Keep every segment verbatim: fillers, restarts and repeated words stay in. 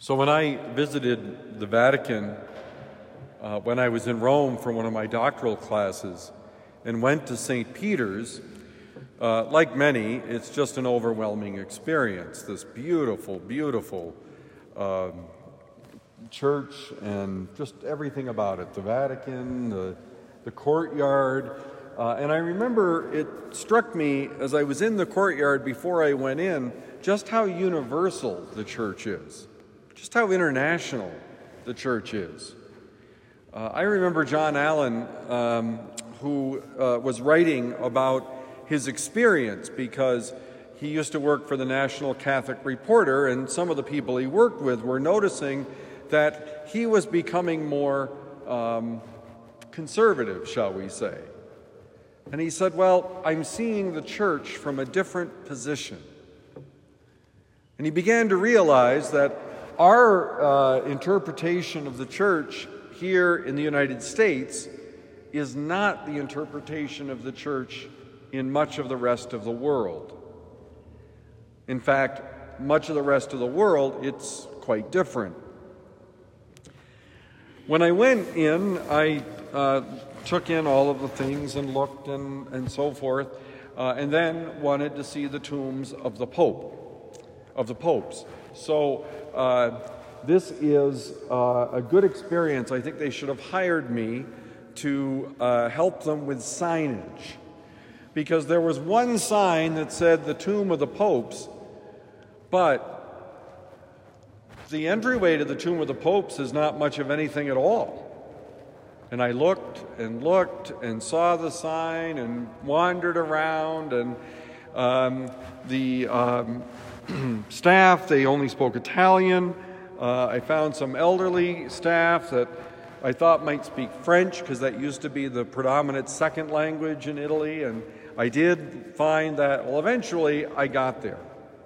So when I visited the Vatican, uh, when I was in Rome for one of my doctoral classes, and went to Saint Peter's, uh, like many, it's just an overwhelming experience. This beautiful, beautiful um, church and just everything about it. The Vatican, the, the courtyard. Uh, and I remember it struck me as I was in the courtyard before I went in, just how universal the church is. Just how international the church is. Uh, I remember John Allen, um, who uh, was writing about his experience because he used to work for the National Catholic Reporter, and some of the people he worked with were noticing that he was becoming more um, conservative, shall we say. And he said, well, I'm seeing the church from a different position. And he began to realize that our uh, interpretation of the church here in the United States is not the interpretation of the church in much of the rest of the world. In fact, much of the rest of the world, it's quite different. When I went in, I uh, took in all of the things and looked and, and so forth, uh, and then wanted to see the tombs of the Pope, of the popes. So uh, this is uh, a good experience. I think they should have hired me to uh, help them with signage, because there was one sign that said the tomb of the popes, but the entryway to the tomb of the popes is not much of anything at all. And I looked and looked and saw the sign and wandered around, and um, the um, staff, they only spoke Italian. Uh, I found some elderly staff that I thought might speak French, because that used to be the predominant second language in Italy, and I did find that. Well, eventually I got there.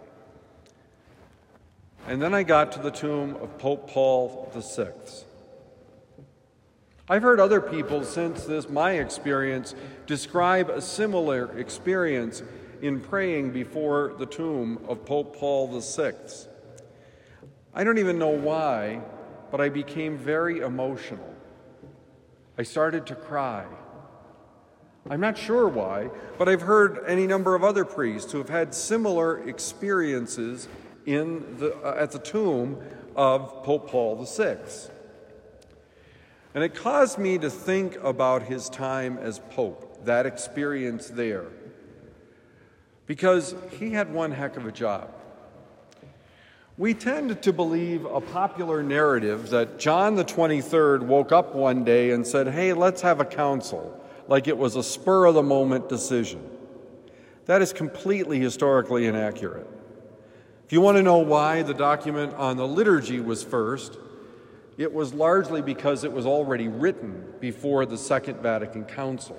And then I got to the tomb of Pope Paul the Sixth. I've heard other people since this, my experience, describe a similar experience in praying before the tomb of Pope Paul the Sixth. I don't even know why, but I became very emotional. I started to cry. I'm not sure why, but I've heard any number of other priests who have had similar experiences in the, uh, at the tomb of Pope Paul the Sixth. And it caused me to think about his time as Pope, that experience there, because he had one heck of a job. We tend to believe a popular narrative that John the twenty-third woke up one day and said, hey, let's have a council, like it was a spur-of-the-moment decision. That is completely historically inaccurate. If you want to know why the document on the liturgy was first, it was largely because it was already written before the Second Vatican Council.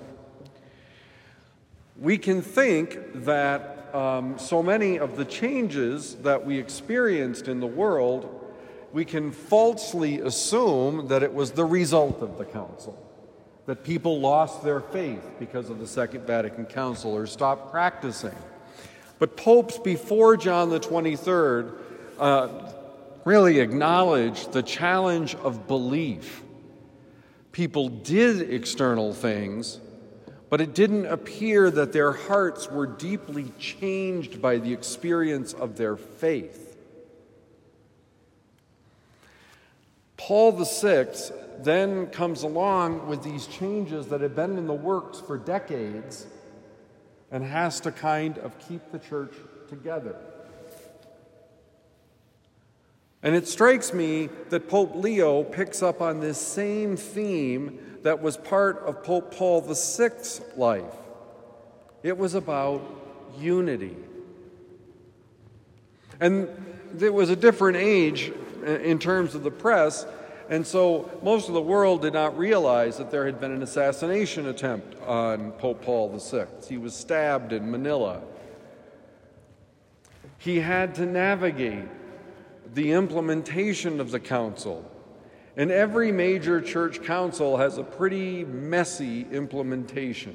We can think that um, so many of the changes that we experienced in the world, we can falsely assume that it was the result of the Council, that people lost their faith because of the Second Vatican Council or stopped practicing. But popes before John the twenty-third uh, really acknowledged the challenge of belief. People did external things, but it didn't appear that their hearts were deeply changed by the experience of their faith. Paul the Sixth then comes along with these changes that have been in the works for decades and has to kind of keep the church together. And it strikes me that Pope Leo picks up on this same theme that was part of Pope Paul the Sixth's life. It was about unity. And there was a different age in terms of the press, and so most of the world did not realize that there had been an assassination attempt on Pope Paul the Sixth. He was stabbed in Manila. He had to navigate the implementation of the council. And every major church council has a pretty messy implementation.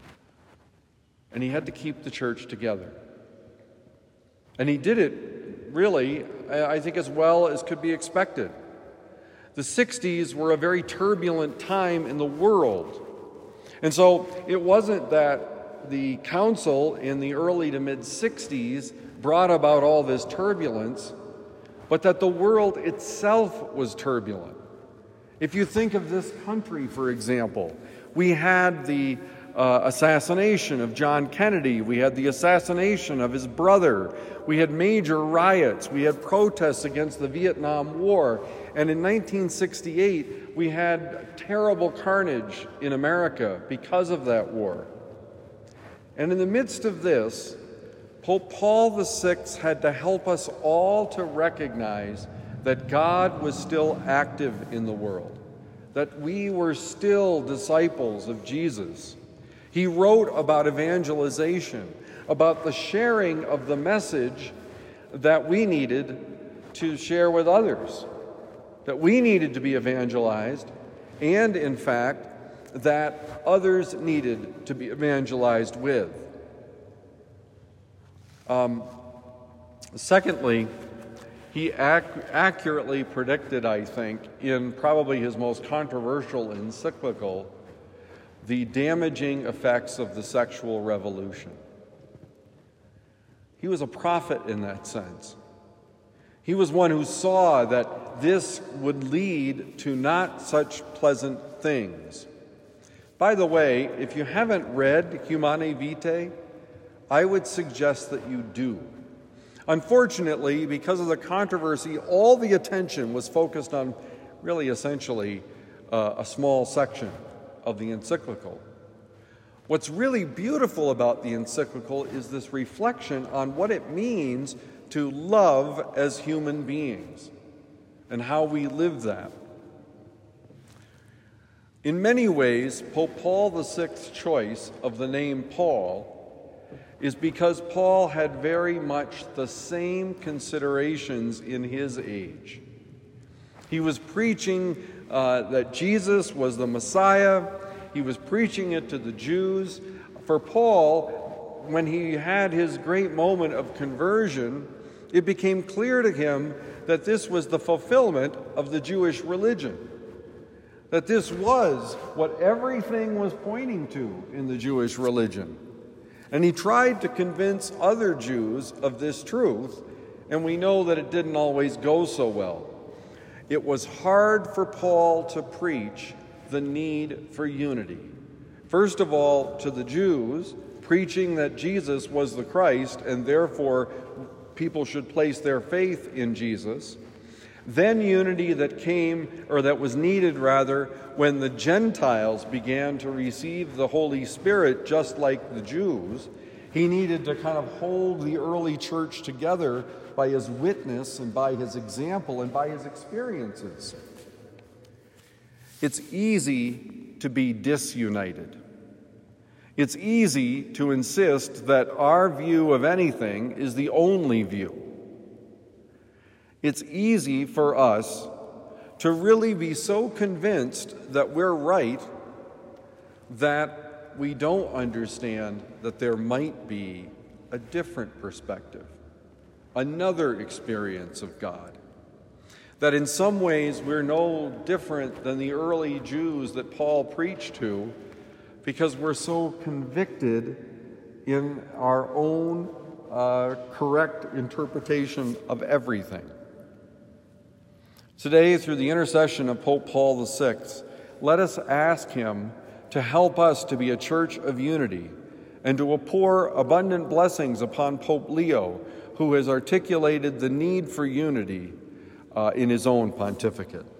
And he had to keep the church together. And he did it really, I think, as well as could be expected. The sixties were a very turbulent time in the world. And so it wasn't that the council in the early to mid-sixties brought about all this turbulence, but that the world itself was turbulent. If you think of this country, for example, we had the uh, assassination of John Kennedy, we had the assassination of his brother, we had major riots, we had protests against the Vietnam War, and in nineteen sixty-eight we had terrible carnage in America because of that war. And in the midst of this, Pope Paul the Sixth had to help us all to recognize that God was still active in the world, that we were still disciples of Jesus. He wrote about evangelization, about the sharing of the message that we needed to share with others, that we needed to be evangelized, and in fact, that others needed to be evangelized with. Um, secondly, he ac- accurately predicted, I think, in probably his most controversial encyclical, the damaging effects of the sexual revolution. He was a prophet in that sense. He was one who saw that this would lead to not such pleasant things. By the way, if you haven't read Humanae Vitae, I would suggest that you do. Unfortunately, because of the controversy, all the attention was focused on really essentially uh, a small section of the encyclical. What's really beautiful about the encyclical is this reflection on what it means to love as human beings and how we live that. In many ways, Pope Paul the Sixth's choice of the name Paul is because Paul had very much the same considerations in his age. He was preaching uh, that Jesus was the Messiah. He was preaching it to the Jews. For Paul, when he had his great moment of conversion, it became clear to him that this was the fulfillment of the Jewish religion, that this was what everything was pointing to in the Jewish religion. And he tried to convince other Jews of this truth, and we know that it didn't always go so well. It was hard for Paul to preach the need for unity. First of all, to the Jews, preaching that Jesus was the Christ, and therefore people should place their faith in Jesus. Then unity that came, or that was needed rather, when the Gentiles began to receive the Holy Spirit just like the Jews. He needed to kind of hold the early church together by his witness and by his example and by his experiences. It's easy to be disunited. It's easy to insist that our view of anything is the only view. It's easy for us to really be so convinced that we're right that we don't understand that there might be a different perspective, another experience of God. That in some ways we're no different than the early Jews that Paul preached to, because we're so convicted in our own uh, correct interpretation of everything. Today, through the intercession of Pope Paul the Sixth, let us ask him to help us to be a church of unity and to pour abundant blessings upon Pope Leo, who has articulated the need for unity uh, in his own pontificate.